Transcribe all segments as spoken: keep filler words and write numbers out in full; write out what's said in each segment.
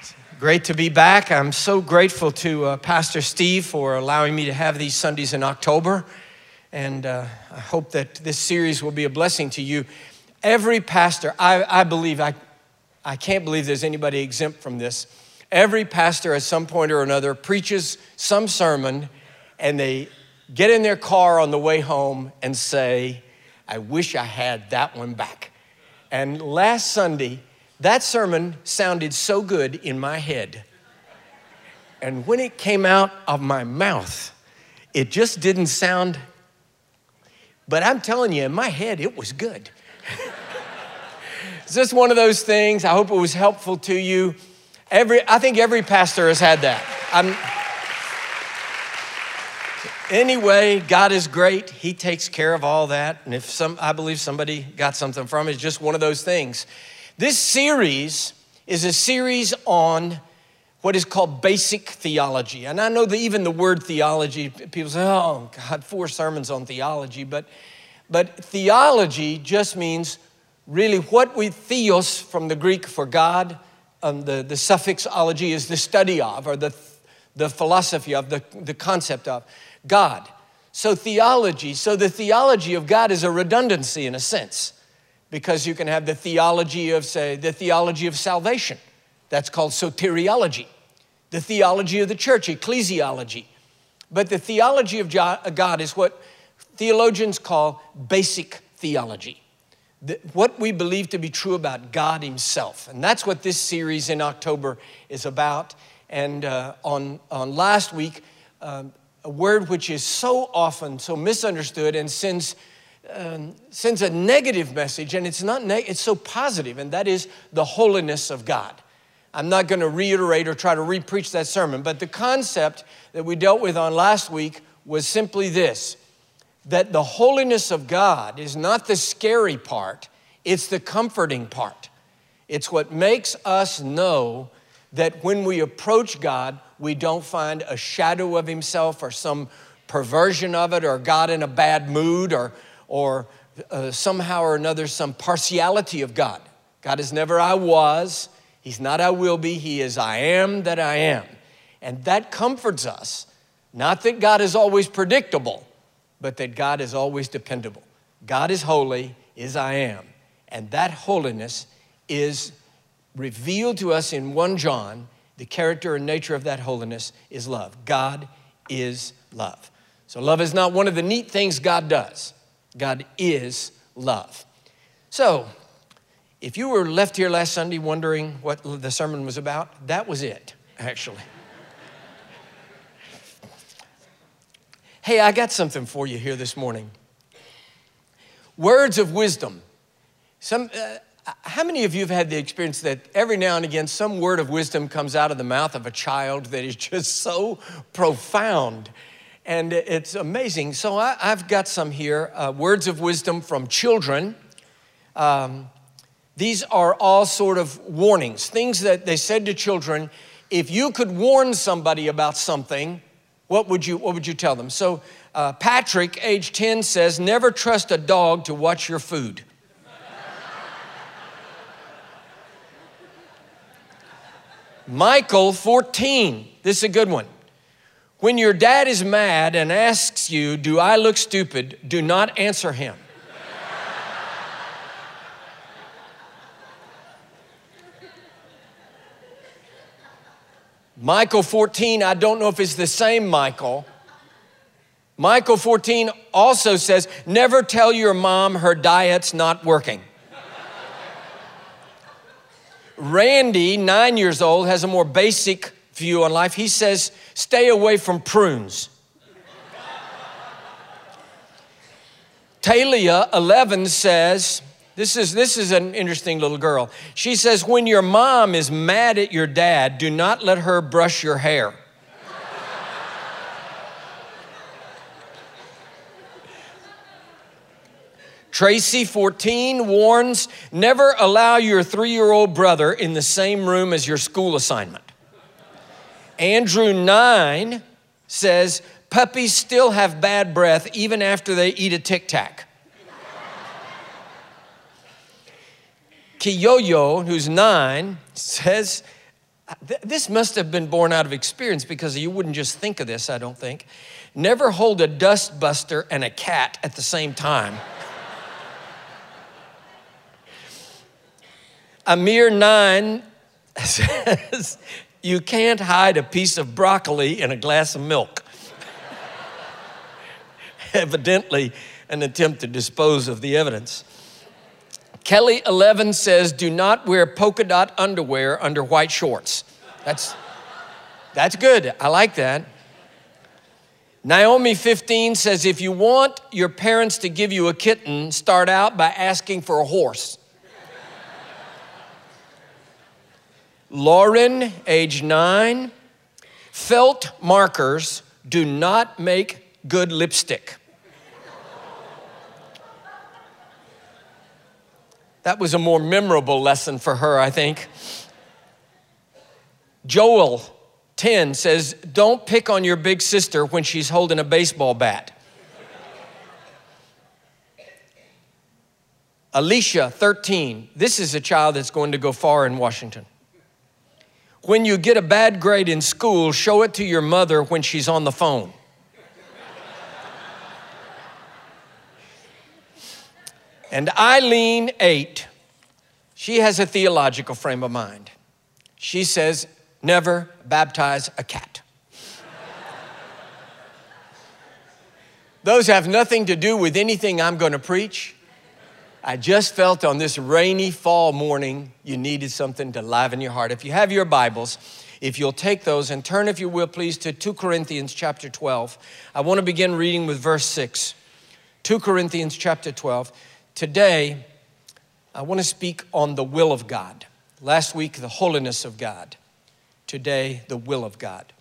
Great to be back. I'm so grateful to uh, Pastor Steve for allowing me to have these Sundays in October. And uh, I hope that this series will be a blessing to you. Every pastor, I, I believe, I, I can't believe there's anybody exempt from this. Every pastor at some point or another preaches some sermon and they get in their car on the way home and say, I wish I had that one back. And last Sunday, that sermon sounded so good in my head. And when it came out of my mouth, it just didn't sound, but I'm telling you, in my head, it was good. It's just one of those things. I hope it was helpful to you. Every, I think every pastor has had that. I'm, anyway, God is great. He takes care of all that. And if some, I believe somebody got something from it, it's just one of those things. This series is a series on what is called basic theology. And I know that even the word theology, people say, oh, God, four sermons on theology. But, but theology just means really what we, theos from the Greek for God, um, the, the suffix ology is the study of, or the, the philosophy of, the, the concept of God. So theology, so the theology of God is a redundancy in a sense. Because you can have the theology of, say, the theology of salvation. That's called soteriology. The theology of the church, ecclesiology. But the theology of God is what theologians call basic theology. The, what we believe to be true about God himself. And that's what this series in October is about. And uh, on, on last week, um, a word which is so often so misunderstood and sends Um, sends a negative message, and it's not neg- it's so positive, and that is the holiness of God. I'm not going to reiterate or try to re-preach that sermon, but the concept that we dealt with on last week was simply this, that the holiness of God is not the scary part, it's the comforting part. It's what makes us know that when we approach God, we don't find a shadow of himself or some perversion of it or God in a bad mood or or uh, somehow or another some partiality of God. God is never I was, he's not I will be, he is I am that I am. And that comforts us, not that God is always predictable, but that God is always dependable. God is holy, is I am. And that holiness is revealed to us in First John. The character and nature of that holiness is love. God is love. So love is not one of the neat things God does. God is love. So, if you were left here last Sunday wondering what the sermon was about, that was it, actually. Hey, I got something for you here this morning. Words of wisdom. Some, uh, how many of you have had the experience that every now and again some word of wisdom comes out of the mouth of a child that is just so profound? And it's amazing. So I, I've got some here, uh, words of wisdom from children. Um, these are all sort of warnings, things that they said to children. If you could warn somebody about something, what would you, what would you tell them? So uh, Patrick, age ten, says, never trust a dog to watch your food. Michael, fourteen, this is a good one. When your dad is mad and asks you, do I look stupid? Do not answer him. Michael fourteen, I don't know if it's the same Michael. Michael fourteen also says, never tell your mom her diet's not working. Randy, nine years old, has a more basic view on life. He says, stay away from prunes. Talia, eleven, says, this is, this is an interesting little girl. She says, when your mom is mad at your dad, do not let her brush your hair. Tracy, fourteen, warns, never allow your three-year-old brother in the same room as your school assignment. Andrew, nine, says, puppies still have bad breath even after they eat a Tic Tac. Kiyoyo, who's nine, says, th- this must have been born out of experience because you wouldn't just think of this, I don't think. Never hold a dust buster and a cat at the same time. Amir nine says, you can't hide a piece of broccoli in a glass of milk. Evidently, an attempt to dispose of the evidence. Kelly eleven says, do not wear polka dot underwear under white shorts. That's, that's good. I like that. Naomi fifteen says, if you want your parents to give you a kitten, start out by asking for a horse. Lauren, age nine, felt markers do not make good lipstick. That was a more memorable lesson for her, I think. Joel, ten, says, don't pick on your big sister when she's holding a baseball bat. Alicia, thirteen, this is a child that's going to go far in Washington. When you get a bad grade in school, show it to your mother when she's on the phone. And Eileen, eight, she has a theological frame of mind. She says, never baptize a cat. Those have nothing to do with anything I'm going to preach. I just felt on this rainy fall morning, you needed something to liven your heart. If you have your Bibles, if you'll take those and turn, if you will, please, to Second Corinthians chapter twelve. I want to begin reading with verse six. Second Corinthians chapter twelve. Today, I want to speak on the will of God. Last week, the holiness of God. Today, the will of God.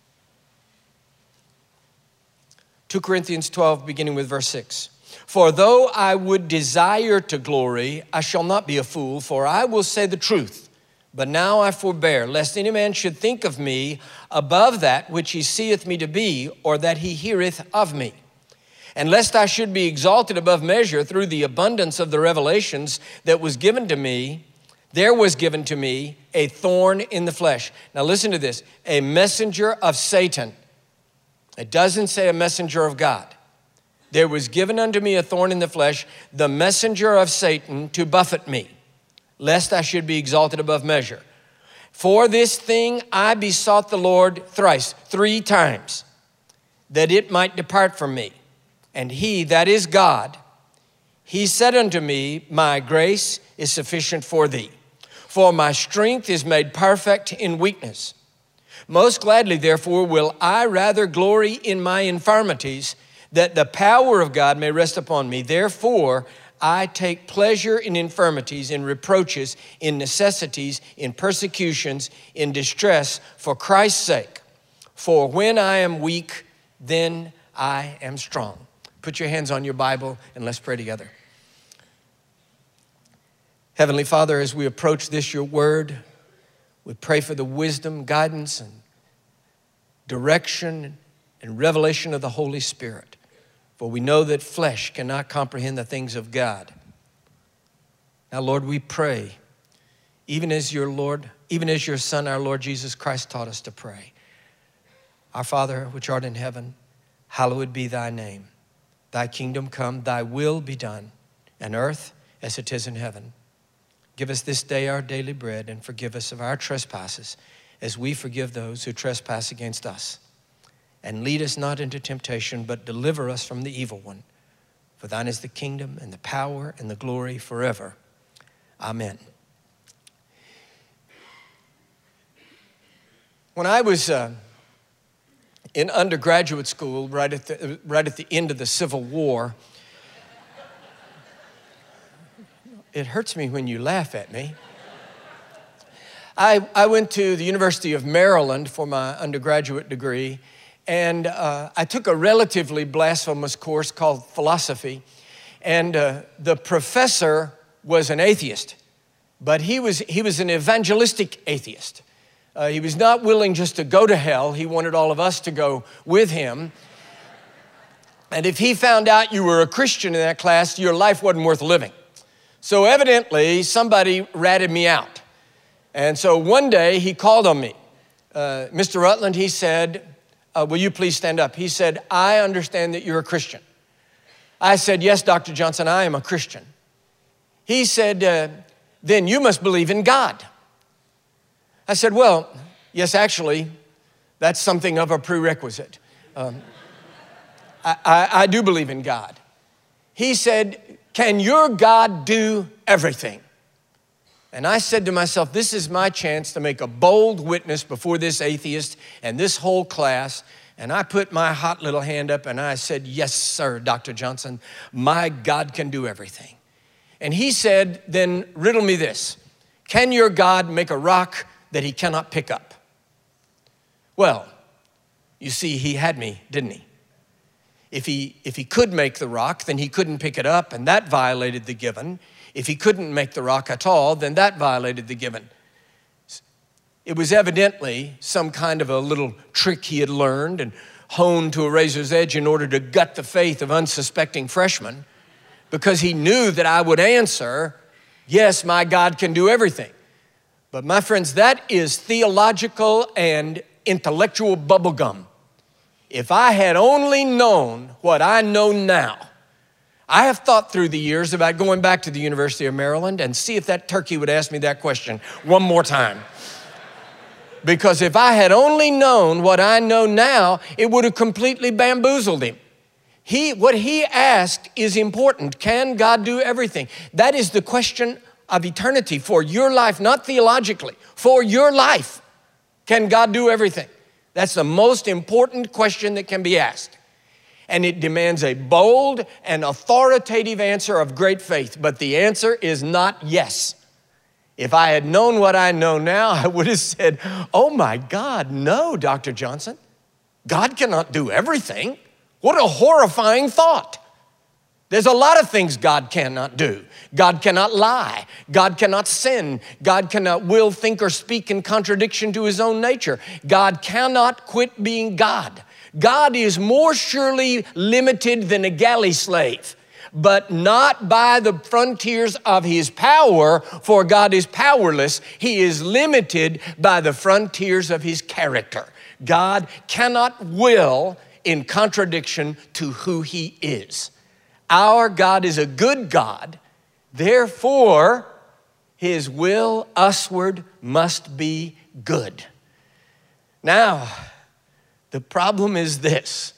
Second Corinthians twelve, beginning with verse six. For though I would desire to glory, I shall not be a fool, for I will say the truth. But now I forbear, lest any man should think of me above that which he seeth me to be, or that he heareth of me. And lest I should be exalted above measure through the abundance of the revelations that was given to me, there was given to me a thorn in the flesh. Now listen to this, a messenger of Satan. It doesn't say a messenger of God. There was given unto me a thorn in the flesh, the messenger of Satan to buffet me, lest I should be exalted above measure. For this thing I besought the Lord thrice, three times, that it might depart from me. And he, that is God, he said unto me, my grace is sufficient for thee, for my strength is made perfect in weakness. Most gladly, therefore, will I rather glory in my infirmities, that the power of God may rest upon me. Therefore, I take pleasure in infirmities, in reproaches, in necessities, in persecutions, in distress, for Christ's sake. For when I am weak, then I am strong. Put your hands on your Bible and let's pray together. Heavenly Father, as we approach this, your word, we pray for the wisdom, guidance, and direction and revelation of the Holy Spirit. For we know that flesh cannot comprehend the things of God. Now, Lord, we pray, even as your Lord, even as your Son, our Lord Jesus Christ, taught us to pray. Our Father, which art in heaven, hallowed be thy name. Thy kingdom come, thy will be done, on earth as it is in heaven. Give us this day our daily bread, and forgive us of our trespasses, as we forgive those who trespass against us. And lead us not into temptation, but deliver us from the evil one. For thine is the kingdom and the power and the glory forever. Amen. When I was uh, in undergraduate school, right at the, right at the end of the Civil War, it hurts me when you laugh at me. I, I went to the University of Maryland for my undergraduate degree, and uh, I took a relatively blasphemous course called philosophy, and uh, the professor was an atheist, but he was, he was an evangelistic atheist. Uh, he was not willing just to go to hell. He wanted all of us to go with him. And if he found out you were a Christian in that class, your life wasn't worth living. So evidently, somebody ratted me out. And so one day he called on me. Uh, Mister Rutland, he said, uh, will you please stand up? He said, I understand that you're a Christian. I said, yes, Doctor Johnson, I am a Christian. He said, uh, then you must believe in God. I said, well, yes, actually, that's something of a prerequisite. Um, I, I, I do believe in God. He said, can your God do everything? And I said to myself, this is my chance to make a bold witness before this atheist and this whole class. And I put my hot little hand up and I said, yes, sir, Doctor Johnson, my God can do everything. And he said, then riddle me this. Can your God make a rock that he cannot pick up? Well, you see, he had me, didn't he? If he, if he could make the rock, then he couldn't pick it up, and that violated the given. If he couldn't make the rock at all, then that violated the given. It was evidently some kind of a little trick he had learned and honed to a razor's edge in order to gut the faith of unsuspecting freshmen, because he knew that I would answer, yes, my God can do everything. But my friends, that is theological and intellectual bubblegum. If I had only known what I know now, I have thought through the years about going back to the University of Maryland and see if that turkey would ask me that question one more time. Because if I had only known what I know now, it would have completely bamboozled him. He, what he asked is important. Can God do everything? That is the question of eternity for your life, not theologically, for your life. Can God do everything? That's the most important question that can be asked. And it demands a bold and authoritative answer of great faith. But the answer is not yes. If I had known what I know now, I would have said, oh my God, no, Doctor Johnson. God cannot do everything. What a horrifying thought. There's a lot of things God cannot do. God cannot lie. God cannot sin. God cannot will, think, or speak in contradiction to his own nature. God cannot quit being God. God is more surely limited than a galley slave, but not by the frontiers of his power, for God is powerless. He is limited by the frontiers of his character. God cannot will in contradiction to who he is. Our God is a good God, therefore his will usward must be good. Now, the problem is this.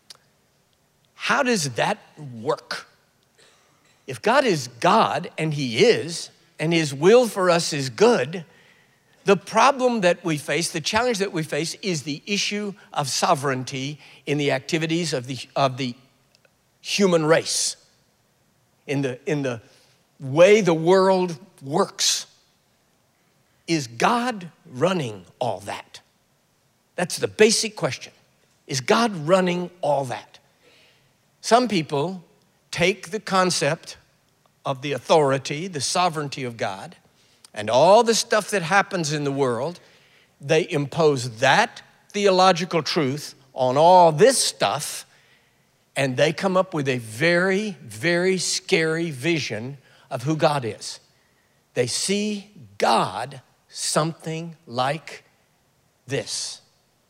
How does that work? If God is God, and he is, and his will for us is good, the problem that we face, the challenge that we face is the issue of sovereignty in the activities of the, of the human race, in the, in the way the world works. Is God running all that? That's the basic question. Is God running all that? Some people take the concept of the authority, the sovereignty of God, and all the stuff that happens in the world, they impose that theological truth on all this stuff, and they come up with a very, very scary vision of who God is. They see God something like this.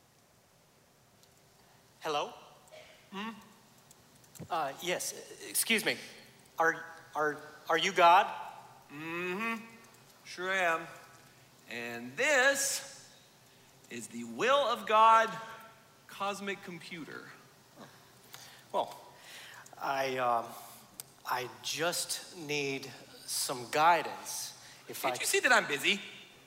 Hello? Hmm? Uh, yes, excuse me. Are, are, are you God? Mm-hmm, sure am. And this is the will of God cosmic computer. Well, I, um, I just need some guidance. If Can't I... you see that I'm busy?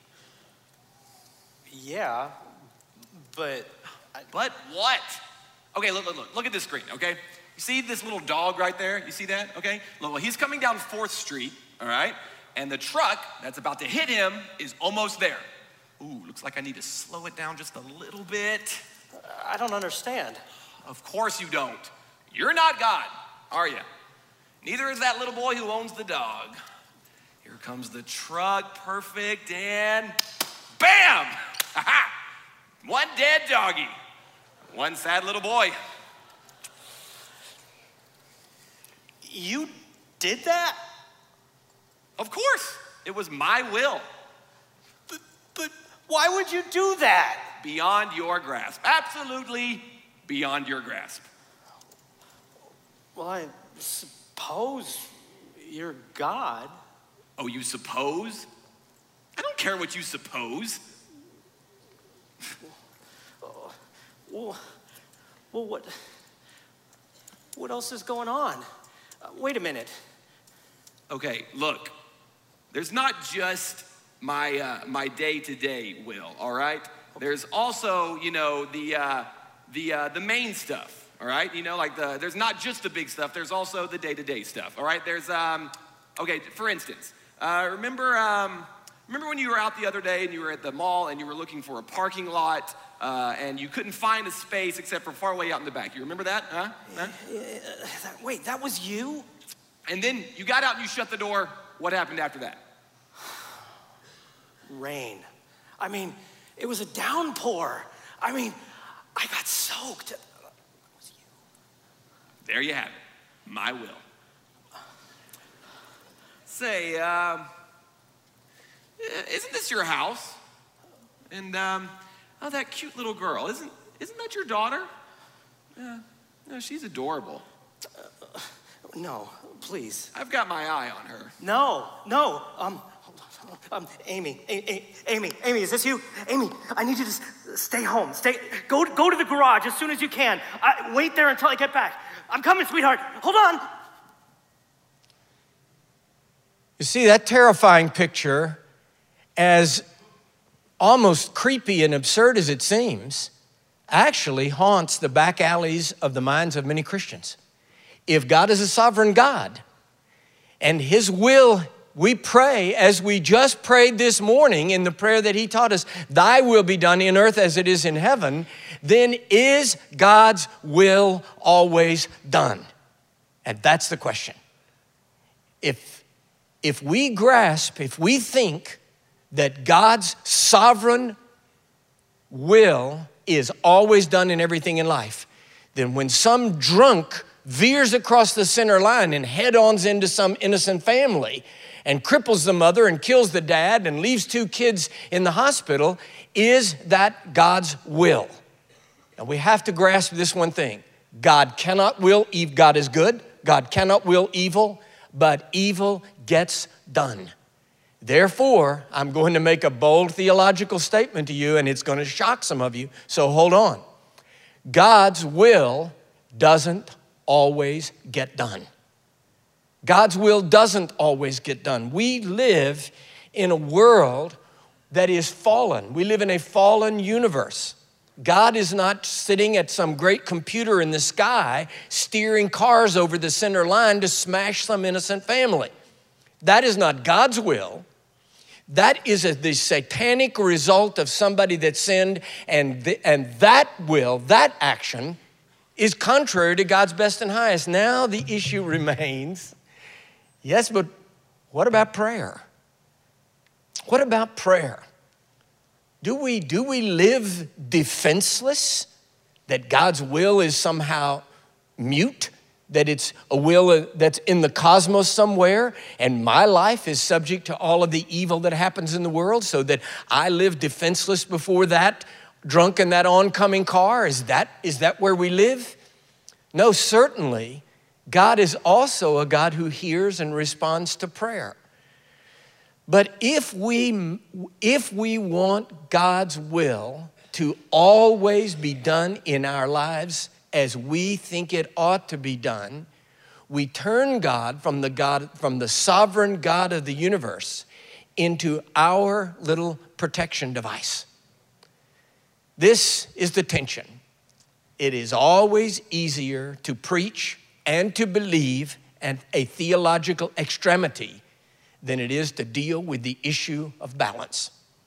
Yeah, but... I... But what? Okay, look, look, look, look at this screen, okay? You see this little dog right there? You see that, okay? Look, well, he's coming down fourth street, all right? And the truck that's about to hit him is almost there. Ooh, looks like I need to slow it down just a little bit. I don't understand. Of course you don't. You're not God, are you? Neither is that little boy who owns the dog. Here comes the truck, perfect, and bam! Ha-ha! One dead doggy, one sad little boy. You did that? Of course, it was my will. Th- Why would you do that? Beyond your grasp. Absolutely beyond your grasp. Well, I suppose you're God. Oh, you suppose? I don't care what you suppose. Well, well, what, what else is going on? Uh, wait a minute. Okay, look, there's not just my uh, my day-to-day will, all right? There's also, you know, the uh, the uh, the main stuff, all right? You know, like the there's not just the big stuff. There's also the day-to-day stuff, all right? There's um, okay, for instance, uh, remember um, remember when you were out the other day and you were at the mall and you were looking for a parking lot uh, and you couldn't find a space except for far way out in the back. You remember that? Huh? huh? Uh, that, wait, that was you? And then you got out and you shut the door. What happened after that? Rain. I mean, it was a downpour. I mean, I got soaked. It was you. There you have it. My will. Say, um, isn't this your house? And um, oh, that cute little girl, isn't isn't that your daughter? Yeah, no, she's adorable. Uh, no, please. I've got my eye on her. No, no. Um, hold on. Um, Amy, A- A- Amy, Amy, is this you? Amy, I need you to s- stay home. Stay. Go, go to the garage as soon as you can. I, wait there until I get back. I'm coming, sweetheart. Hold on. You see, that terrifying picture, as almost creepy and absurd as it seems, actually haunts the back alleys of the minds of many Christians. If God is a sovereign God and his will, we pray as we just prayed this morning in the prayer that he taught us, thy will be done in earth as it is in heaven, then is God's will always done? And that's the question. If, if we grasp, if we think that God's sovereign will is always done in everything in life, then when some drunk veers across the center line and head-ons into some innocent family and cripples the mother and kills the dad and leaves two kids in the hospital, is that God's will? And we have to grasp this one thing. God cannot will evil. God is good. God cannot will evil, but evil gets done. Therefore, I'm going to make a bold theological statement to you, and it's going to shock some of you, so hold on. God's will doesn't always get done. God's will doesn't always get done. We live in a world that is fallen. We live in a fallen universe. God is not sitting at some great computer in the sky steering cars over the center line to smash some innocent family. That is not God's will. That is a, the satanic result of somebody that sinned, and, the, and that will, that action, is contrary to God's best and highest. Now the issue remains, yes, but what about prayer? What about prayer? Do we, do we live defenseless? That God's will is somehow mute? That it's a will that's in the cosmos somewhere, and my life is subject to all of the evil that happens in the world, so that I live defenseless before that drunk in that oncoming car? Is that, is that where we live? No, certainly, God is also a God who hears and responds to prayer. But if we, if we want God's will to always be done in our lives as we think it ought to be done, we turn God from the God, from the sovereign God of the universe into our little protection device. This is the tension. It is always easier to preach and to believe at a theological extremity than it is to deal with the issue of balance.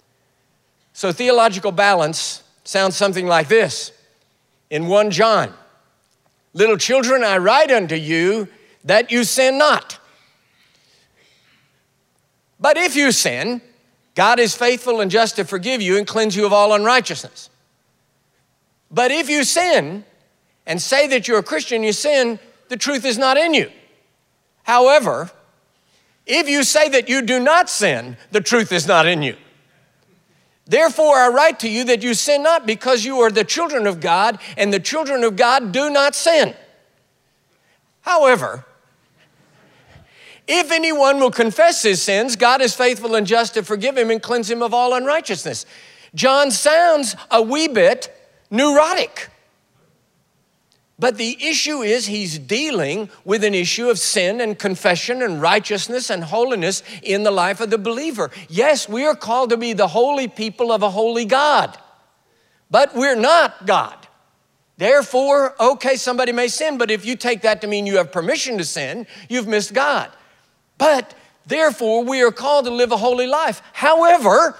So theological balance sounds something like this. In First John, little children, I write unto you that you sin not. But if you sin, God is faithful and just to forgive you and cleanse you of all unrighteousness. But if you sin and say that you're a Christian, you sin, the truth is not in you. However, if you say that you do not sin, the truth is not in you. Therefore, I write to you that you sin not, because you are the children of God, and the children of God do not sin. However, if anyone will confess his sins, God is faithful and just to forgive him and cleanse him of all unrighteousness. John sounds a wee bit neurotic. But the issue is he's dealing with an issue of sin and confession and righteousness and holiness in the life of the believer. Yes, we are called to be the holy people of a holy God, but we're not God. Therefore, okay, somebody may sin, but if you take that to mean you have permission to sin, you've missed God. But therefore, we are called to live a holy life. However,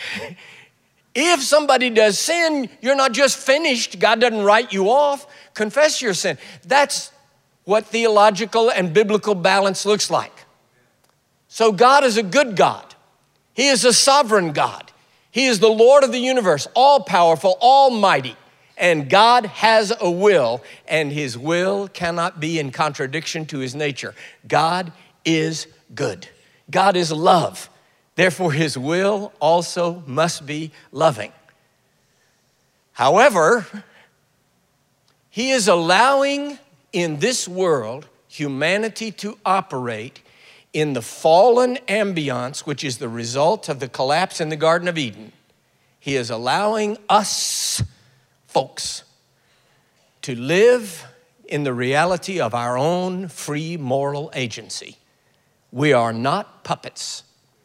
if somebody does sin, you're not just finished. God doesn't write you off. Confess your sin. That's what theological and biblical balance looks like. So God is a good God. He is a sovereign God. He is the Lord of the universe, all-powerful, almighty. And God has a will, and his will cannot be in contradiction to his nature. God is good. God is love. Therefore, his will also must be loving. However, he is allowing in this world humanity to operate in the fallen ambiance, which is the result of the collapse in the Garden of Eden. He is allowing us, folks, to live in the reality of our own free moral agency. We are not puppets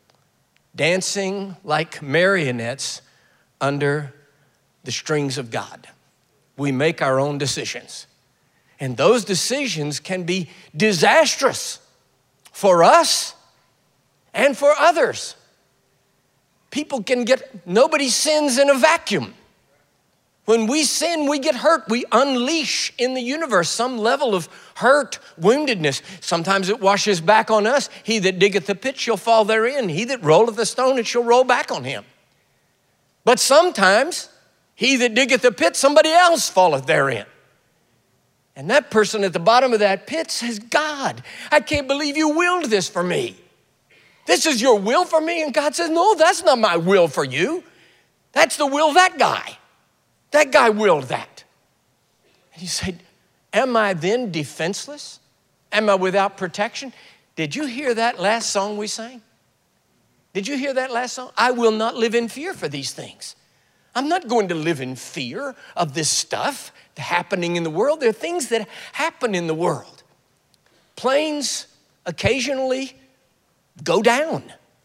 dancing like marionettes under the strings of God. We make our own decisions. And those decisions can be disastrous for us and for others. People can get, nobody sins in a vacuum. When we sin, we get hurt. We unleash in the universe some level of hurt, woundedness. Sometimes it washes back on us. He that diggeth the pit shall fall therein. He that rolleth the stone, it shall roll back on him. But sometimes he that diggeth the pit, somebody else falleth therein. And that person at the bottom of that pit says, God, I can't believe you willed this for me. This is your will for me? And God says, no, that's not my will for you. That's the will of that guy. That guy willed that. And you say, am I then defenseless? Am I without protection? Did you hear that last song we sang? Did you hear that last song? I will not live in fear for these things. I'm not going to live in fear of this stuff happening in the world. There are things that happen in the world. Planes occasionally go down.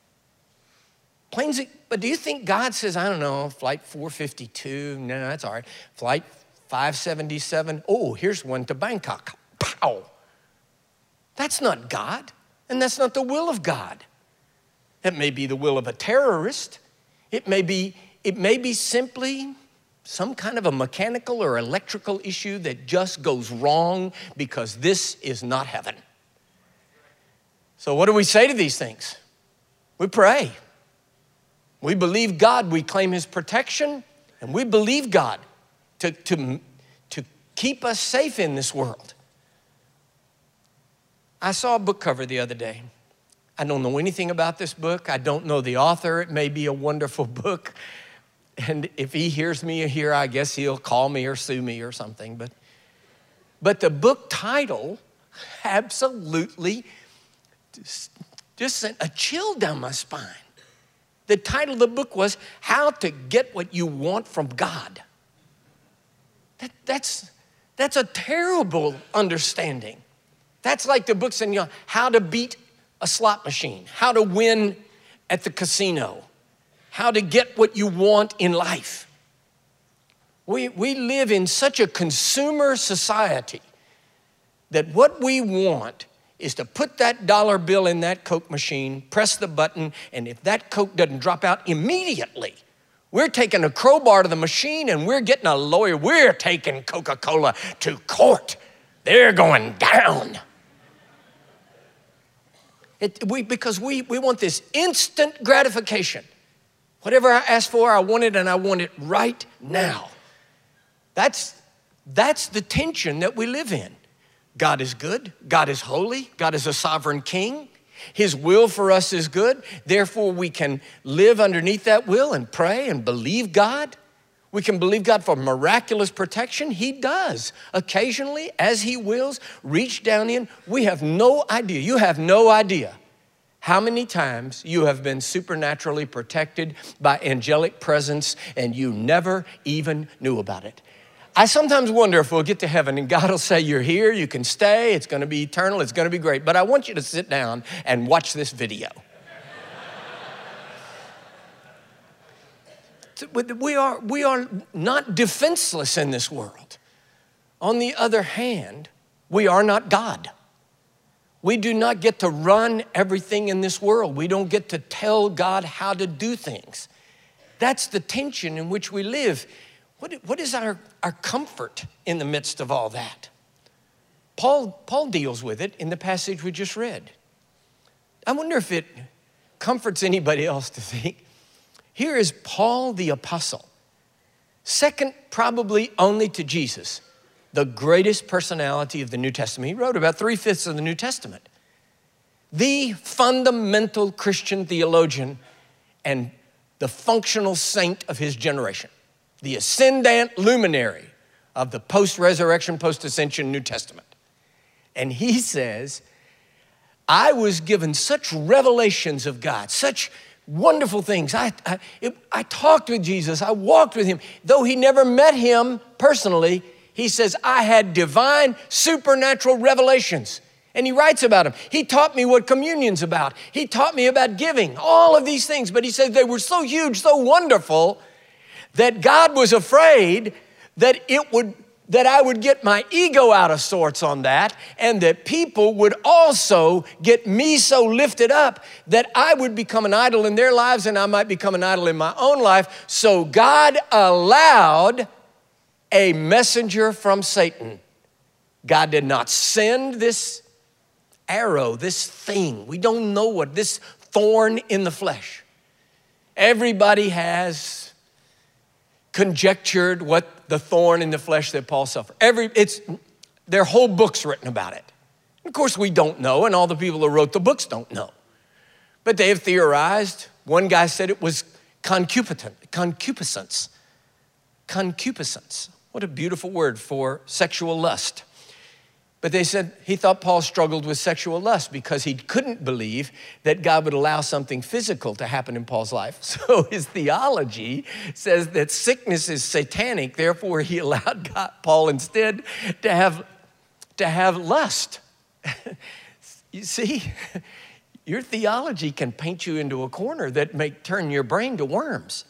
Planes, but do you think God says, I don't know, flight four fifty-two, no, no, that's all right. Flight five seventy-seven, oh, here's one to Bangkok, pow. That's not God, and that's not the will of God. It may be the will of a terrorist. It may be, it may be simply some kind of a mechanical or electrical issue that just goes wrong because this is not heaven. So what do we say to these things? We pray. We believe God, we claim his protection, and we believe God to, to, to keep us safe in this world. I saw a book cover the other day. I don't know anything about this book. I don't know the author. It may be a wonderful book. And if he hears me here, I guess he'll call me or sue me or something. But, but the book title absolutely just, just sent a chill down my spine. The title of the book was How to Get What You Want from God. That, that's, that's a terrible understanding. That's like the book saying, you know, how to beat a slot machine, how to win at the casino, how to get what you want in life. We, we live in such a consumer society that what we want is to put that dollar bill in that Coke machine, press the button, and if that Coke doesn't drop out immediately, we're taking a crowbar to the machine and we're getting a lawyer. We're taking Coca-Cola to court. They're going down. It, we, because we, we want this instant gratification. Whatever I ask for, I want it, and I want it right now. That's, that's the tension that we live in. God is good. God is holy. God is a sovereign king. His will for us is good. Therefore, we can live underneath that will and pray and believe God. We can believe God for miraculous protection. He does occasionally, as he wills, reach down in. We have no idea. You have no idea how many times you have been supernaturally protected by angelic presence and you never even knew about it. I sometimes wonder if we'll get to heaven and God will say, you're here, you can stay, it's gonna be eternal, it's gonna be great. But I want you to sit down and watch this video. We are, we are not defenseless in this world. On the other hand, we are not God. We do not get to run everything in this world. We don't get to tell God how to do things. That's the tension in which we live. What, what is our, our comfort in the midst of all that? Paul, Paul deals with it in the passage we just read. I wonder if it comforts anybody else to think, here is Paul the apostle, second probably only to Jesus, the greatest personality of the New Testament. He wrote about three-fifths of the New Testament. The fundamental Christian theologian and the functional saint of his generation. The ascendant luminary of the post-resurrection, post-ascension New Testament. And he says, I was given such revelations of God, such wonderful things. I, I, it, I talked with Jesus. I walked with him. Though he never met him personally, he says, I had divine supernatural revelations. And he writes about them. He taught me what communion's about. He taught me about giving, all of these things. But he says they were so huge, so wonderful, that God was afraid that it would, that I would get my ego out of sorts on that, and that people would also get me so lifted up that I would become an idol in their lives and I might become an idol in my own life. So God allowed a messenger from Satan. God did not send this arrow, this thing. We don't know what, this thorn in the flesh. Everybody has conjectured what the thorn in the flesh that Paul suffered. Every, it's, there are whole books written about it. Of course, we don't know, and all the people who wrote the books don't know. But they have theorized. One guy said it was concupiscence. Concupiscence. Concupiscence. What a beautiful word for sexual lust. But they said he thought Paul struggled with sexual lust because he couldn't believe that God would allow something physical to happen in Paul's life. So his theology says that sickness is satanic, therefore he allowed God, Paul instead to have, to have lust. You see, your theology can paint you into a corner that may turn your brain to worms.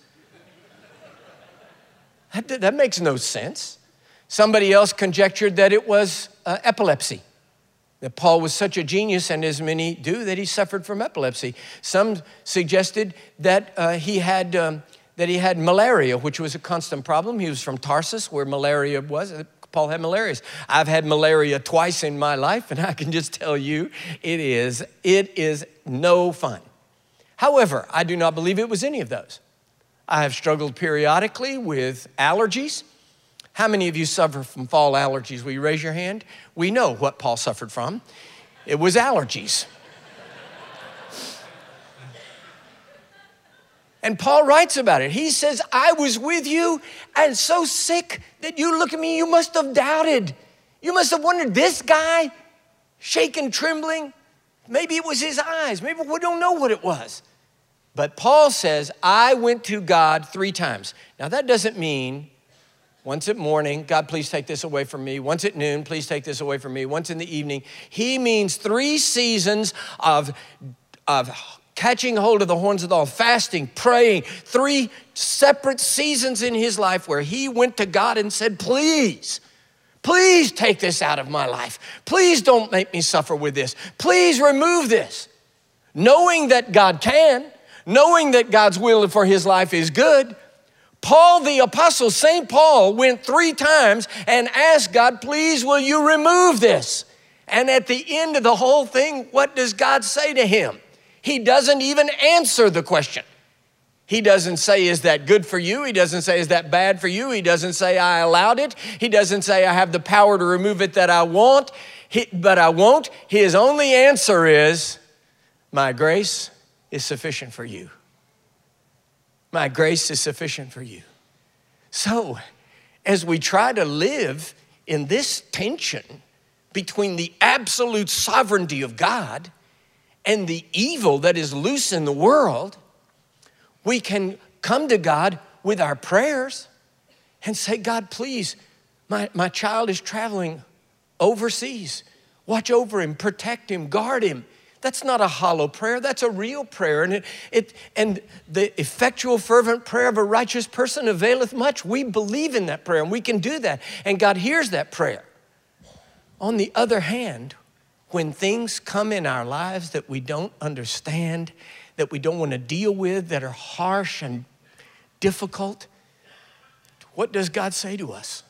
That, that makes no sense. Somebody else conjectured that it was uh, epilepsy, that Paul was such a genius, and as many do, that he suffered from epilepsy. Some suggested that uh, he had um, that he had malaria, which was a constant problem. He was from Tarsus, where malaria was. Paul had malaria. I've had malaria twice in my life, and I can just tell you, it is it is no fun. However, I do not believe it was any of those. I have struggled periodically with allergies. How many of you suffer from fall allergies? Will you raise your hand? We know what Paul suffered from. It was allergies. And Paul writes about it. He says, I was with you and so sick that you look at me, you must have doubted. You must have wondered, this guy, shaking, trembling, maybe it was his eyes. Maybe we don't know what it was. But Paul says, I went to God three times. Now that doesn't mean once at morning, God, please take this away from me. Once at noon, please take this away from me. Once in the evening. He means three seasons of, of catching hold of the horns of the altar, fasting, praying. Three separate seasons in his life where he went to God and said, please, please take this out of my life. Please don't make me suffer with this. Please remove this. Knowing that God can, knowing that God's will for his life is good, Paul the apostle, Saint Paul, went three times and asked God, please, will you remove this? And at the end of the whole thing, what does God say to him? He doesn't even answer the question. He doesn't say, is that good for you? He doesn't say, is that bad for you? He doesn't say, I allowed it. He doesn't say, I have the power to remove it that I want, he, but I won't. His only answer is, My grace is sufficient for you. My grace is sufficient for you. So, as we try to live in this tension between the absolute sovereignty of God and the evil that is loose in the world, we can come to God with our prayers and say, God, please, my, my child is traveling overseas. Watch over him, protect him, guard him. That's not a hollow prayer, that's a real prayer. And it, it and the effectual, fervent prayer of a righteous person availeth much. We believe in that prayer and we can do that. And God hears that prayer. On the other hand, when things come in our lives that we don't understand, that we don't want to deal with, that are harsh and difficult, what does God say to us?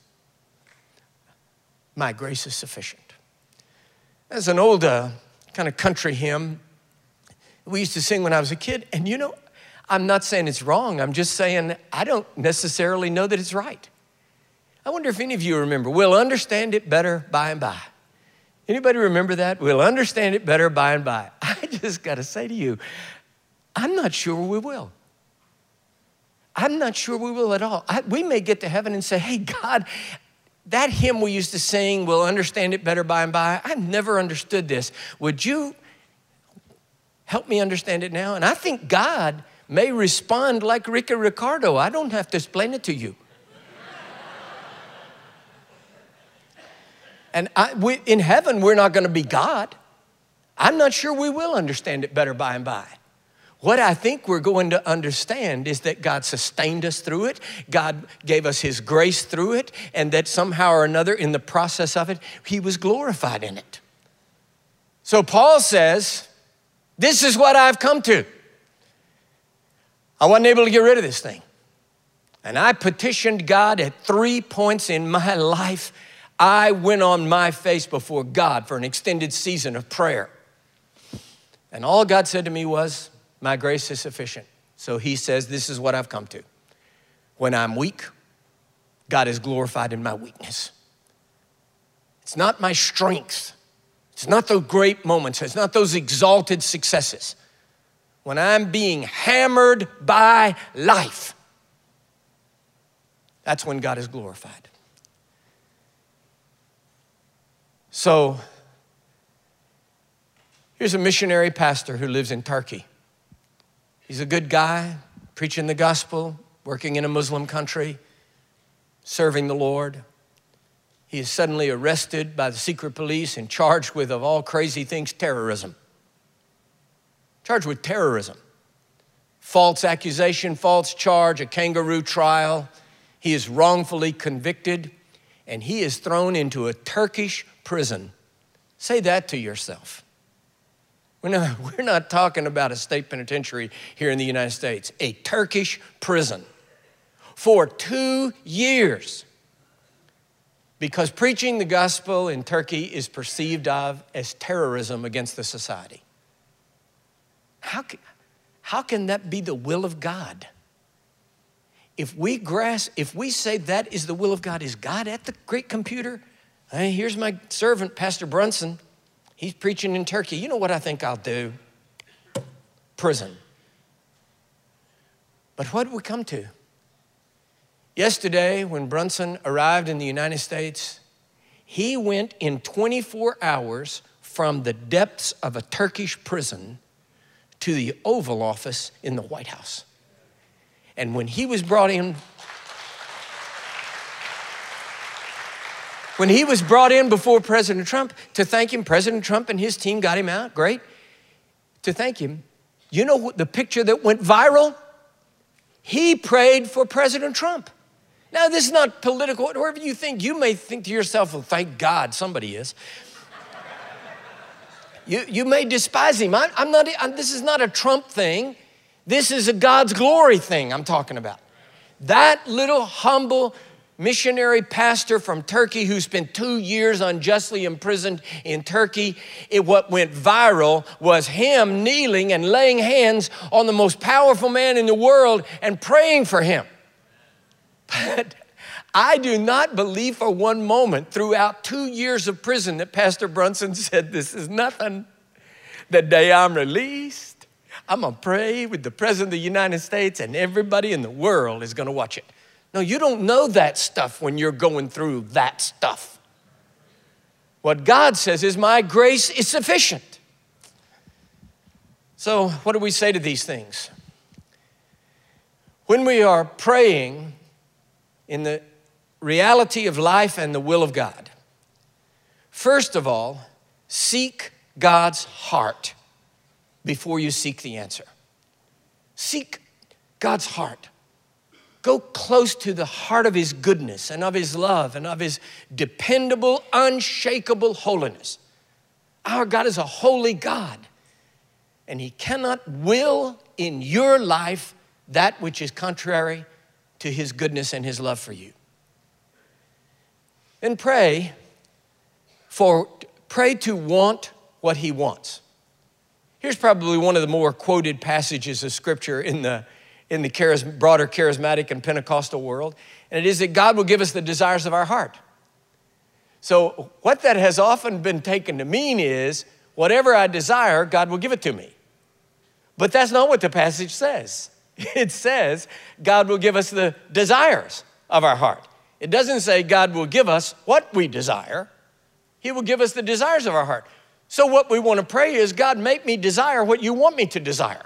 My grace is sufficient. There's an old uh, kind of country hymn we used to sing when I was a kid. And you know, I'm not saying it's wrong. I'm just saying I don't necessarily know that it's right. I wonder if any of you remember, we'll understand it better by and by. Anybody remember that? We'll understand it better by and by. I just got to say to you, I'm not sure we will. I'm not sure we will at all. I, we may get to heaven and say, hey, God, that hymn we used to sing, we'll understand it better by and by. I've never understood this. Would you help me understand it now? And I think God may respond like Ricky Ricardo. I don't have to explain it to you. And I, we, in heaven, we're not going to be God. I'm not sure we will understand it better by and by. What I think we're going to understand is that God sustained us through it. God gave us his grace through it, and that somehow or another in the process of it, he was glorified in it. So Paul says, this is what I've come to. I wasn't able to get rid of this thing. And I petitioned God at three points in my life. I went on my face before God for an extended season of prayer. And all God said to me was, my grace is sufficient. So he says, this is what I've come to. When I'm weak, God is glorified in my weakness. It's not my strength. It's not those great moments. It's not those exalted successes. When I'm being hammered by life, that's when God is glorified. So here's a missionary pastor who lives in Turkey. He's a good guy, preaching the gospel, working in a Muslim country, serving the Lord. He is suddenly arrested by the secret police and charged with, of all crazy things, terrorism. Charged with terrorism. False accusation, false charge, a kangaroo trial. He is wrongfully convicted, and he is thrown into a Turkish prison. Say that to yourself. We're not, we're not talking about a state penitentiary here in the United States. A Turkish prison for two years because preaching the gospel in Turkey is perceived of as terrorism against the society. How can, how can that be the will of God? If we grasp, if we say that is the will of God, is God at the great computer? Hey, here's my servant, Pastor Brunson. He's preaching in Turkey. You know what I think I'll do? Prison. But what did we come to? Yesterday, when Brunson arrived in the United States, he went in twenty-four hours from the depths of a Turkish prison to the Oval Office in the White House. And when he was brought in, When he was brought in before President Trump to thank him, President Trump and his team got him out, great, to thank him. You know what the picture that went viral? He prayed for President Trump. Now, this is not political. Whatever you think, you may think to yourself, well, thank God somebody is. you, you may despise him. I, I'm not, I'm, this is not a Trump thing. This is a God's glory thing I'm talking about. That little humble missionary pastor from Turkey who spent two years unjustly imprisoned in Turkey, it, what went viral was him kneeling and laying hands on the most powerful man in the world and praying for him. But I do not believe for one moment throughout two years of prison that Pastor Brunson said, this is nothing. The day I'm released, I'm gonna pray with the President of the United States and everybody in the world is gonna watch it. No, you don't know that stuff when you're going through that stuff. What God says is, my grace is sufficient. So what do we say to these things? When we are praying in the reality of life and the will of God, first of all, seek God's heart before you seek the answer. Seek God's heart. Go close to the heart of his goodness and of his love and of his dependable, unshakable holiness. Our God is a holy God, and he cannot will in your life that which is contrary to his goodness and his love for you. Then pray for, pray to want what he wants. Here's probably one of the more quoted passages of scripture in the in the charis, broader charismatic and Pentecostal world, and it is that God will give us the desires of our heart. So what that has often been taken to mean is, whatever I desire, God will give it to me. But that's not what the passage says. It says God will give us the desires of our heart. It doesn't say God will give us what we desire. He will give us the desires of our heart. So what we want to pray is, God, make me desire what you want me to desire.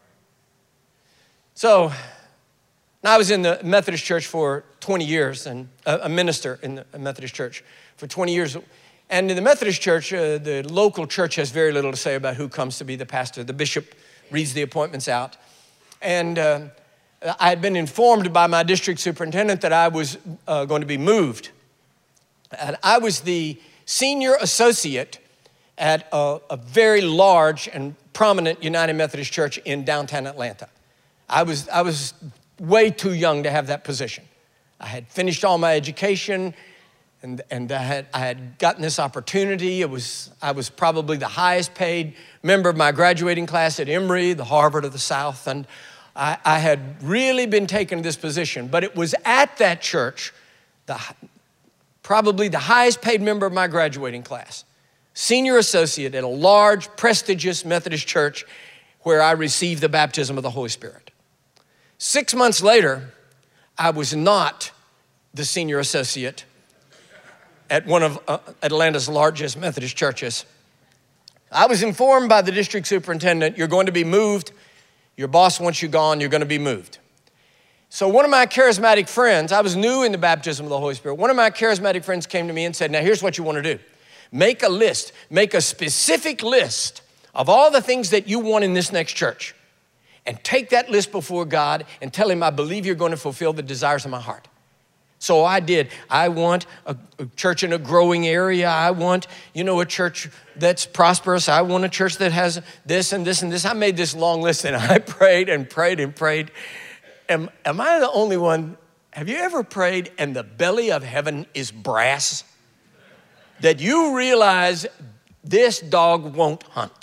So I was in the Methodist church for twenty years, and a minister in the Methodist church for twenty years. And in the Methodist church, uh, the local church has very little to say about who comes to be the pastor. The bishop reads the appointments out. And uh, I had been informed by my district superintendent that I was uh, going to be moved. And I was the senior associate at a, a very large and prominent United Methodist church in downtown Atlanta. I was, I was way too young to have that position. I had finished all my education, and, and I, had, I had gotten this opportunity. It was, I was probably the highest paid member of my graduating class at Emory, the Harvard of the South, and I, I had really been taken to this position. But it was at that church, the, probably the highest paid member of my graduating class, senior associate at a large, prestigious Methodist church, where I received the baptism of the Holy Spirit. Six months later, I was not the senior associate at one of uh, Atlanta's largest Methodist churches. I was informed by the district superintendent, you're going to be moved. Your boss wants you gone, you're going to be moved. So one of my charismatic friends, I was new in the baptism of the Holy Spirit. One of my charismatic friends came to me and said, now here's what you want to do. Make a list, make a specific list of all the things that you want in this next church, and take that list before God and tell him, I believe you're going to fulfill the desires of my heart. So I did. I want a, a church in a growing area. I want, you know, a church that's prosperous. I want a church that has this and this and this. I made this long list, and I prayed and prayed and prayed. Am, am I the only one? Have you ever prayed and the belly of heaven is brass? That you realize this dog won't hunt.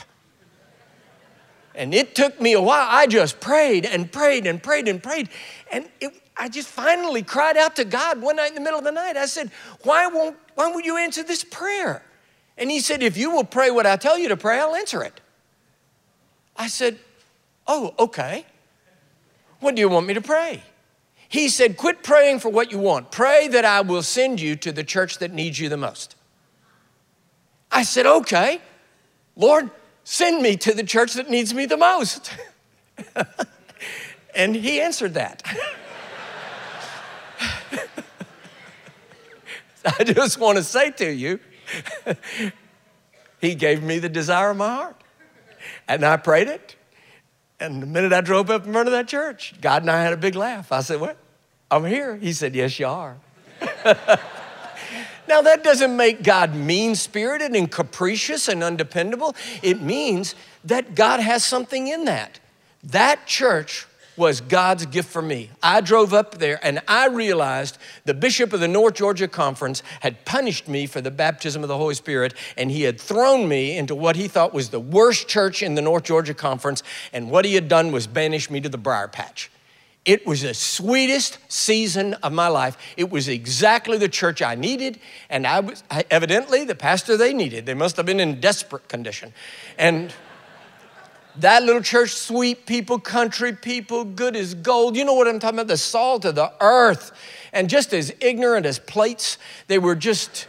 And it took me a while. I just prayed and prayed and prayed and prayed. And it, I just finally cried out to God one night in the middle of the night. I said, why won't, why won't you answer this prayer? And he said, if you will pray what I tell you to pray, I'll answer it. I said, oh, okay. What do you want me to pray? He said, quit praying for what you want. Pray that I will send you to the church that needs you the most. I said, okay, Lord, send me to the church that needs me the most. And he answered that. I just want to say to you, he gave me the desire of my heart. And I prayed it. And the minute I drove up in front of that church, God and I had a big laugh. I said, what? I'm here. He said, yes, you are. Now, that doesn't make God mean-spirited and capricious and undependable. It means that God has something in that. That church was God's gift for me. I drove up there and I realized the bishop of the North Georgia Conference had punished me for the baptism of the Holy Spirit, and he had thrown me into what he thought was the worst church in the North Georgia Conference, and what he had done was banish me to the briar patch. It was the sweetest season of my life. It was exactly the church I needed, and I was I, evidently the pastor they needed. They must have been in desperate condition. And That little church, sweet people, country people, good as gold. You know what I'm talking about? The salt of the earth. And just as ignorant as plates, they were just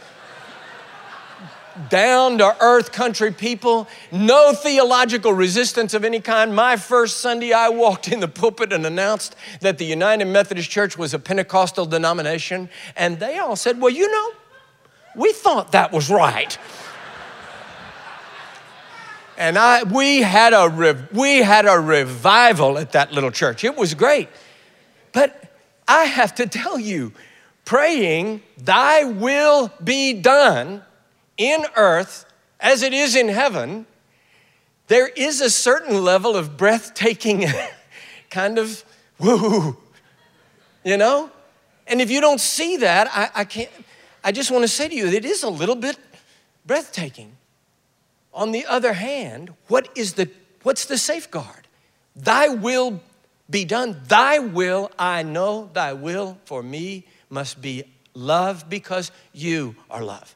down to earth country people. No theological resistance of any kind. My first Sunday, I walked in the pulpit and announced that the United Methodist Church was a Pentecostal denomination. And they all said, well, you know, we thought that was right. And I, we had a rev, we had a revival at that little church. It was great. But I have to tell you, praying, thy will be done in earth as it is in heaven, there is a certain level of breathtaking kind of woo, you know? And if you don't see that, I, I can't, I just want to say to you, it is a little bit breathtaking. On the other hand, what is the, what's the safeguard? Thy will be done. Thy will, I know, thy will for me must be love because you are love.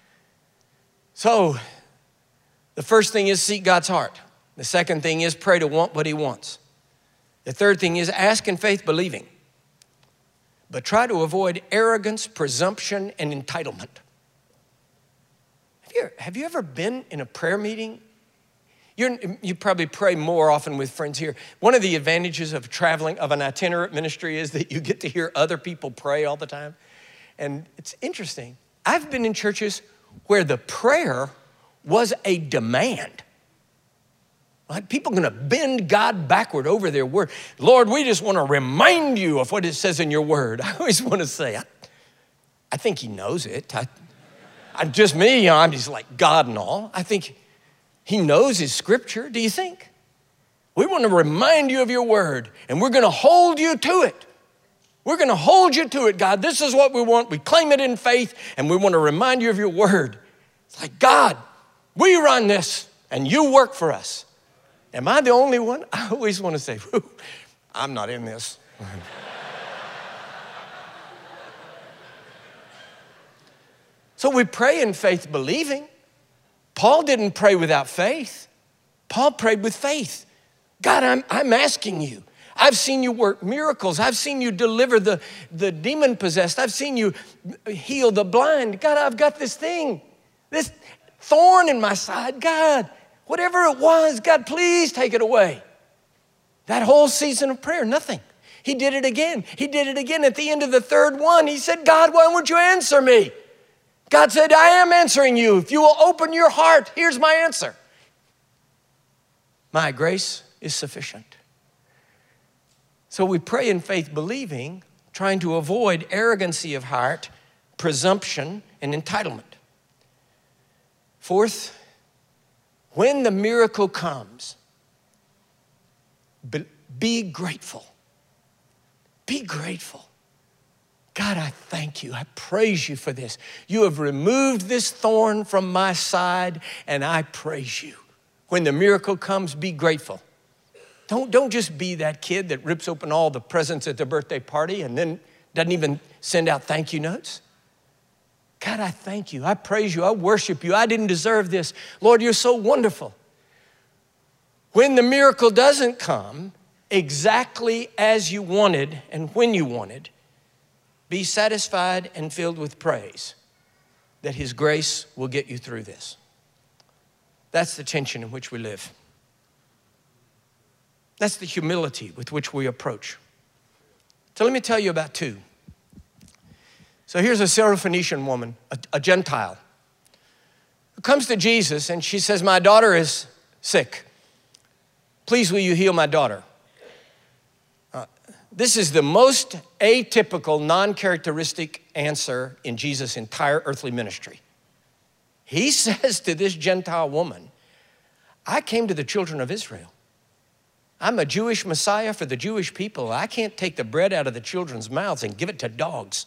So the first thing is seek God's heart. The second thing is pray to want what he wants. The third thing is ask in faith believing. But try to avoid arrogance, presumption, and entitlement. Have you, have you ever been in a prayer meeting? You're, you probably pray more often with friends here. One of the advantages of traveling, of an itinerant ministry, is that you get to hear other people pray all the time. And it's interesting. I've been in churches where the prayer was a demand. Like people going to bend God backward over their word. Lord, we just want to remind you of what it says in your word. I always want to say, I, I think he knows it. I, I'm just me, you know, I'm just like God and all. I think he knows his scripture. Do you think? We want to remind you of your word, and we're going to hold you to it. We're going to hold you to it, God. This is what we want. We claim it in faith, and we want to remind you of your word. It's like, God, we run this, and you work for us. Am I the only one? I always want to say, I'm not in this. So we pray in faith believing. Paul didn't pray without faith. Paul prayed with faith. God, I'm, I'm asking you. I've seen you work miracles. I've seen you deliver the, the demon-possessed. I've seen you heal the blind. God, I've got this thing, this thorn in my side. God, whatever it was, God, please take it away. That whole season of prayer, nothing. He did it again. He did it again at the end of the third one. He said, God, why won't you answer me? God said, I am answering you. If you will open your heart, here's my answer. My grace is sufficient. So we pray in faith believing, trying to avoid arrogancy of heart, presumption, and entitlement. Fourth, when the miracle comes, be, be grateful. Be grateful. God, I thank you. I praise you for this. You have removed this thorn from my side, and I praise you. When the miracle comes, be grateful. Don't, don't just be that kid that rips open all the presents at the birthday party and then doesn't even send out thank you notes. God, I thank you. I praise you. I worship you. I didn't deserve this. Lord, you're so wonderful. When the miracle doesn't come exactly as you wanted and when you wanted, be satisfied and filled with praise that his grace will get you through this. That's the tension in which we live. That's the humility with which we approach. So let me tell you about two. So here's a Syrophoenician woman, a, a Gentile, who comes to Jesus and she says, my daughter is sick. Please, will you heal my daughter? Uh, this is the most atypical, non-characteristic answer in Jesus' entire earthly ministry. He says to this Gentile woman, I came to the children of Israel. I'm a Jewish Messiah for the Jewish people. I can't take the bread out of the children's mouths and give it to dogs.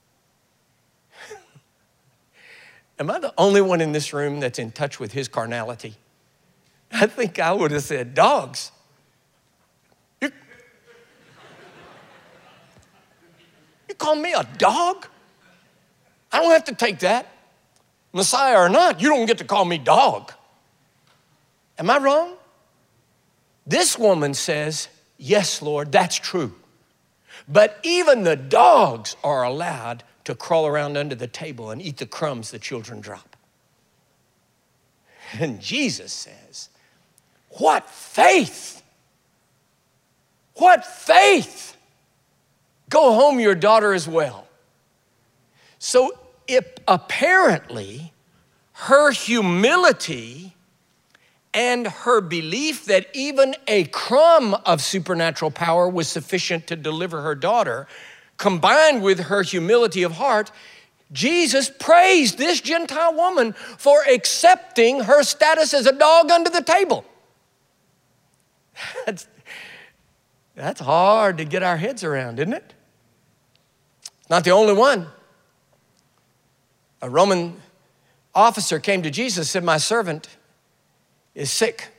Am I the only one in this room that's in touch with his carnality? I think I would have said, dogs. You, you call me a dog? I don't have to take that. Messiah or not, you don't get to call me dog. Am I wrong? This woman says, yes, Lord, that's true. But even the dogs are allowed to crawl around under the table and eat the crumbs the children drop. And Jesus says, what faith! What faith! Go home, your daughter is well. So it, apparently, her humility and her belief that even a crumb of supernatural power was sufficient to deliver her daughter, combined with her humility of heart, Jesus praised this Gentile woman for accepting her status as a dog under the table. That's, that's hard to get our heads around, isn't it? Not the only one. A Roman officer came to Jesus and said, my servant is sick.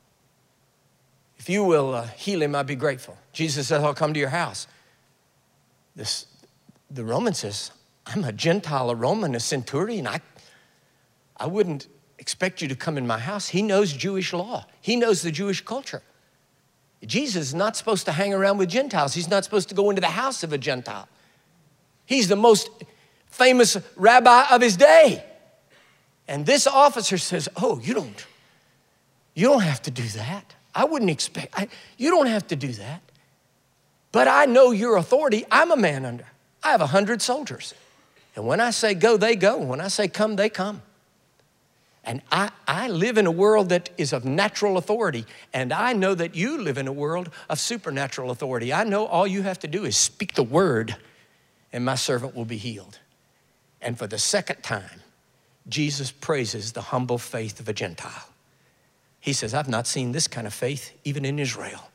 If you will uh, heal him, I'd be grateful. Jesus says, I'll come to your house. This, the Roman says, I'm a Gentile, a Roman, a centurion. I, I wouldn't expect you to come in my house. He knows Jewish law. He knows the Jewish culture. Jesus is not supposed to hang around with Gentiles. He's not supposed to go into the house of a Gentile. He's the most famous rabbi of his day. And this officer says, oh, you don't, you don't have to do that. I wouldn't expect, I, you don't have to do that. But I know your authority. I'm a man under. I have a hundred soldiers. And when I say go, they go. When I say come, they come. And I, I live in a world that is of natural authority. And I know that you live in a world of supernatural authority. I know all you have to do is speak the word and my servant will be healed. And for the second time, Jesus praises the humble faith of a Gentile. He says, I've not seen this kind of faith even in Israel.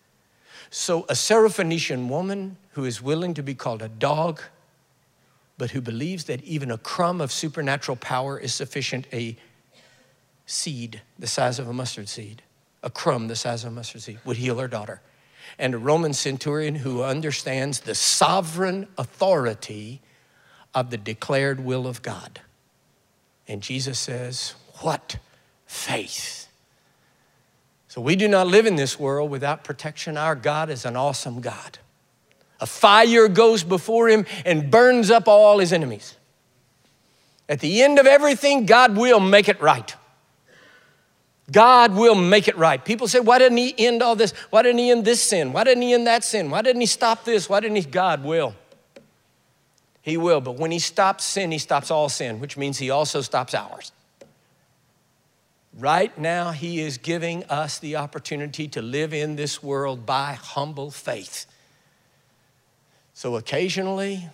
So a Syrophoenician woman who is willing to be called a dog, but who believes that even a crumb of supernatural power is sufficient, a seed the size of a mustard seed, a crumb the size of a mustard seed, would heal her daughter. And a Roman centurion who understands the sovereign authority of the declared will of God. And Jesus says, what faith. So we do not live in this world without protection. Our God is an awesome God. A fire goes before him and burns up all his enemies. At the end of everything, God will make it right. God will make it right. People say, why didn't he end all this? Why didn't he end this sin? Why didn't he end that sin? Why didn't he stop this? Why didn't he? God will. He will, but when he stops sin, he stops all sin, which means he also stops ours. Right now, he is giving us the opportunity to live in this world by humble faith. So occasionally,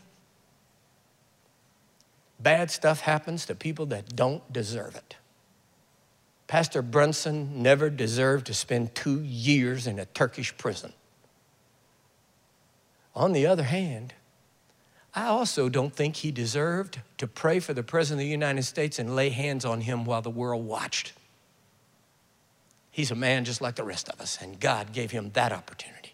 bad stuff happens to people that don't deserve it. Pastor Brunson never deserved to spend two years in a Turkish prison. On the other hand, I also don't think he deserved to pray for the President of the United States and lay hands on him while the world watched. He's a man just like the rest of us, and God gave him that opportunity.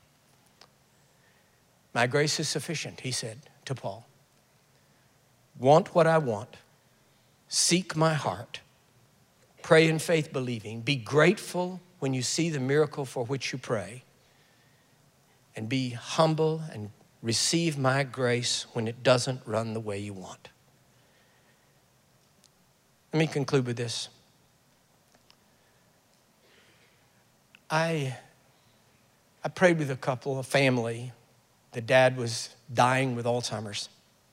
My grace is sufficient, he said to Paul. Want what I want, seek my heart, pray in faith believing, be grateful when you see the miracle for which you pray, and be humble and receive my grace when it doesn't run the way you want. Let me conclude with this. I, I prayed with a couple, a family. The dad was dying with Alzheimer's.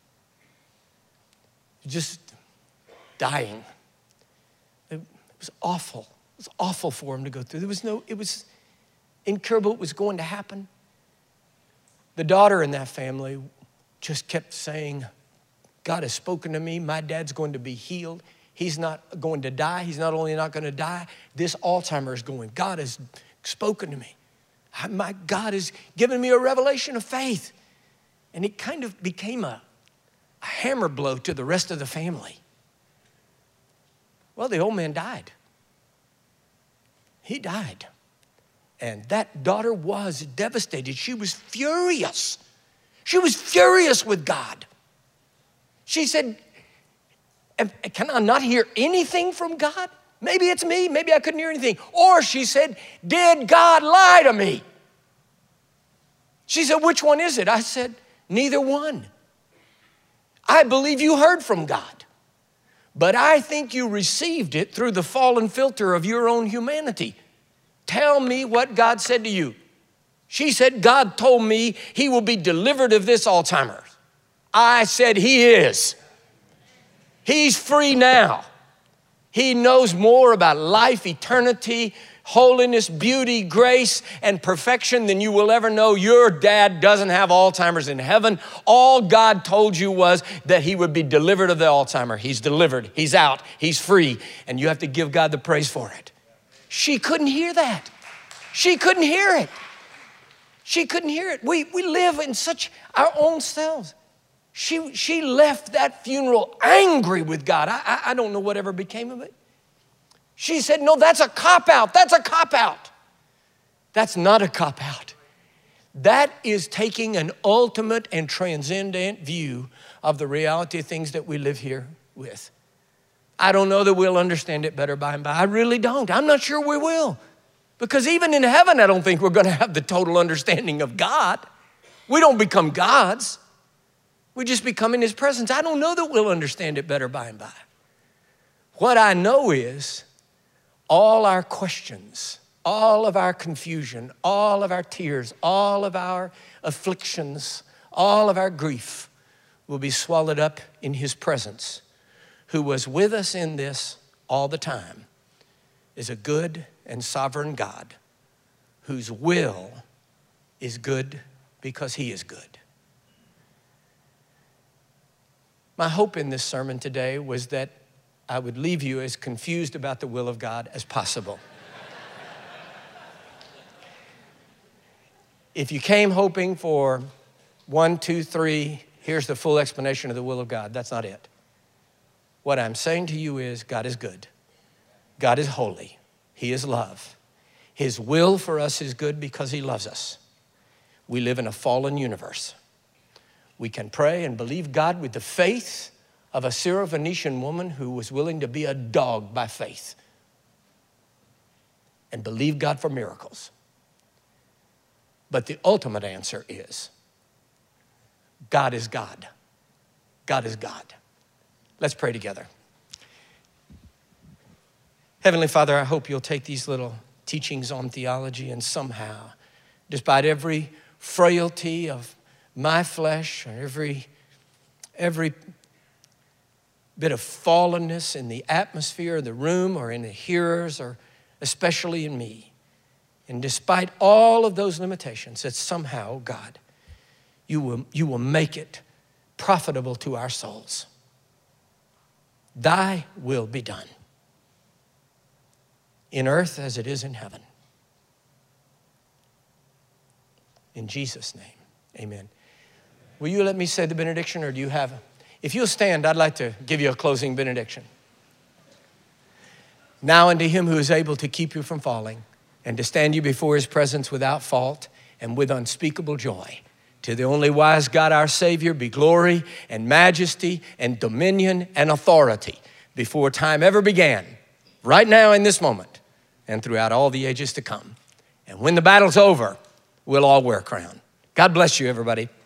Just dying. It was awful. It was awful for him to go through. There was no, it was incurable. It was going to happen. The daughter in that family just kept saying, God has spoken to me. My dad's going to be healed. He's not going to die. He's not only not going to die, this Alzheimer's is going. God has spoken to me. My God has given me a revelation of faith. And it kind of became a, a hammer blow to the rest of the family. Well, the old man died. He died. And that daughter was devastated. She was furious. She was furious with God. She said, can I not hear anything from God? Maybe it's me. Maybe I couldn't hear anything. Or she said, did God lie to me? She said, which one is it? I said, neither one. I believe you heard from God, but I think you received it through the fallen filter of your own humanity. Tell me what God said to you. She said, God told me he will be delivered of this Alzheimer's. I said, he is. He's free now. He knows more about life, eternity, holiness, beauty, grace, and perfection than you will ever know. Your dad doesn't have Alzheimer's in heaven. All God told you was that he would be delivered of the Alzheimer. He's delivered. He's out. He's free. And you have to give God the praise for it. She couldn't hear that. She couldn't hear it. She couldn't hear it. We, we live in such our own selves. She, she left that funeral angry with God. I, I, I don't know whatever became of it. She said, no, that's a cop-out. That's a cop-out. That's not a cop-out. That is taking an ultimate and transcendent view of the reality of things that we live here with. I don't know that we'll understand it better by and by. I really don't. I'm not sure we will. Because even in heaven, I don't think we're going to have the total understanding of God. We don't become gods. We just become in his presence. I don't know that we'll understand it better by and by. What I know is all our questions, all of our confusion, all of our tears, all of our afflictions, all of our grief will be swallowed up in his presence, who was with us in this all the time, is a good and sovereign God whose will is good because he is good. My hope in this sermon today was that I would leave you as confused about the will of God as possible. If you came hoping for one, two, three, here's the full explanation of the will of God, that's not it. What I'm saying to you is God is good. God is holy. He is love. His will for us is good because he loves us. We live in a fallen universe. We can pray and believe God with the faith of a Syrophoenician woman who was willing to be a dog by faith and believe God for miracles. But the ultimate answer is God is God. God is God. Let's pray together. Heavenly Father, I hope you'll take these little teachings on theology and somehow, despite every frailty of my flesh, or every, every bit of fallenness in the atmosphere of the room or in the hearers or especially in me. And despite all of those limitations, that somehow, God, you will, you will make it profitable to our souls. Thy will be done in earth as it is in heaven. In Jesus' name, amen. Will you let me say the benediction, or do you have? If you'll stand, I'd like to give you a closing benediction. Now unto him who is able to keep you from falling and to stand you before his presence without fault and with unspeakable joy, to the only wise God our Savior be glory and majesty and dominion and authority before time ever began, right now in this moment and throughout all the ages to come. And when the battle's over, we'll all wear a crown. God bless you, everybody.